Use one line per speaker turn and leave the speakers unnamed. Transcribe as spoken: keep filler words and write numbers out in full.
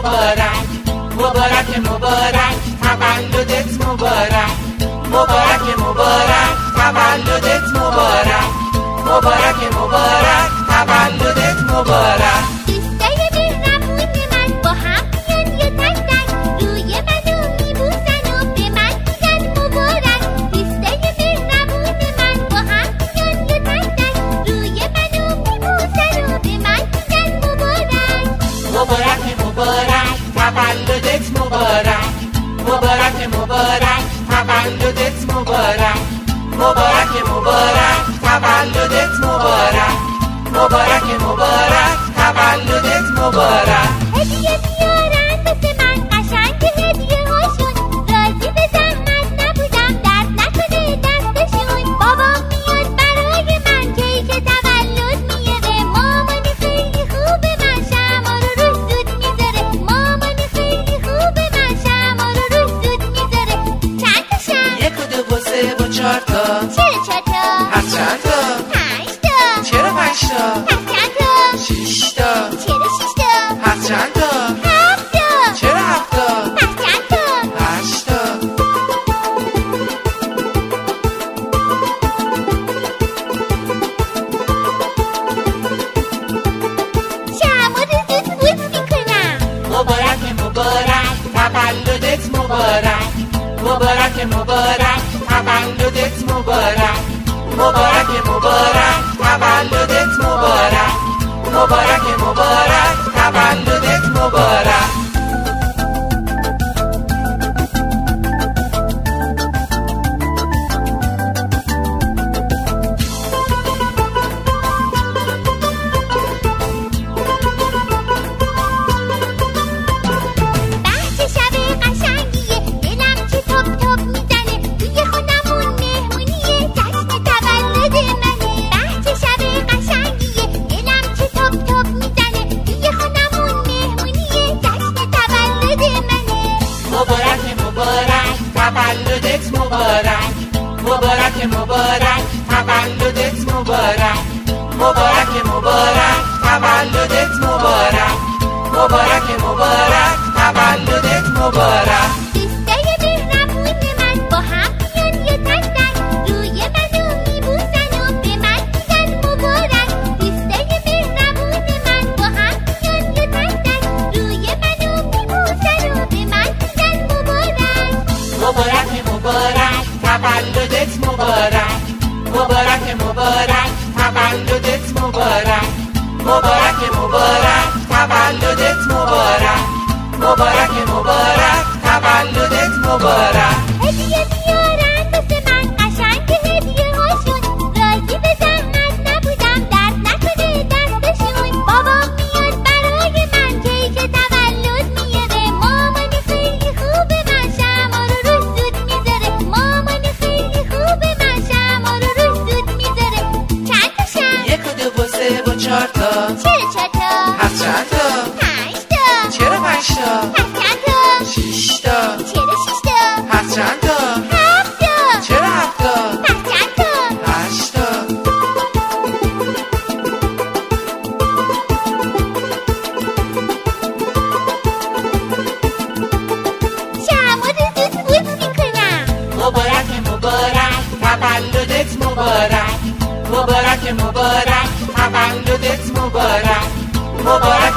مبارک، مبارک مبارک تولدت مبارک، مبارک مبارک تولدت مبارک، مبارک مبارک تولدت مبارک.
دوستای مهربون من با هم میان یه تک تک روی منو میبوسن و به من میگن مبارک. دوستای مهربون من با هم میان یه تک تک روی منو میبوسن و به من میگن مبارک.
مبارک مبارک تولدت مبارک، مبارک مبارک تولدت مبارک، مبارک مبارک تولدت مبارک، مبارک مبارک تولدت مبارک.
هدیه میارن واسه من قشنگ هدیه هاشون، راضی به زحمت نبودم درد نکنه دستشون. بابام میاد برای من کیک تولد میاره، مامان خیلی خوبه من شمع رو روش زود میذاره، مامان خیلی خوبه من شمع رو روش زود میذاره. چند تا شمع؟
یک و دو و سه و چهار تا.
چرا چهار تا؟
پس چند تا؟
پنج تا.
چرا پنج تا؟
پس چند تا؟
شیش تا.
چرا شیش تا؟
پس چند تا؟
هفت تا.
چرا هفت تا؟
پس چند تا؟
هشت تا.
شمع رو زود فوت میکنم.
مبارک مبارک تولدت مبارک، مبارک مبارک تولدت مبارک، مبارک مبارک تولدت مبارک، مبارک مبارک تولدت مبارک.
بحث شب قشنگیه، دلم که تاپ تاپ میزنه، توی خونمون مهمونیه، جشن تولد منه. بحث شب قشنگیه، دلم که تاپ تاپ میزنه، توی خونمون مهمونیه، جشن تولد منه.
مبارک مبارک تولدت مبارک، مبارک مبارک تولدت مبارک، مبارک مبارک تولدت مبارک، مبارک مبارک تولدت مبارک.
دوستای مهربون من با هم میان یه تک تک روی منو میبوسن و به من میگن مبارک. دوستای مهربون من با هم میان یه تک تک روی منو میبوسن و به من میگن مبارک.
مبارک مبارک تولدت مبارک، مبارک مبارک تولدت مبارک، مبارک مبارک تولدت مبارک، مبارک مبارک تولدت مبارک.
هدیه میارن واسه من قشنگ هدیه هاشون، راضی به زحمت نبودم درد نکنه دستشون. بابام میاد برای من کیک تولد میاره، مامان خیلی خوبه من شمع رو روش زود میذاره، مامان خیلی خوبه من شمع رو روش زود میذاره. چند تا شمع؟
یک و دو و سه و چهار تا.
چرا چهار تا؟
پس چند تا؟
پنج تا.
چرا پنج تا؟
پس چند تا؟
شیش تا.
چرا شیش تا؟
پس چند تا؟
هفت تا.
چرا هفت تا؟
پس چند تا؟
هشت تا.
شمع رو زود فوت میکنم.
مبارک مبارک تولدت مبارک، مبارک مبارک تولدت مبارک، مبارک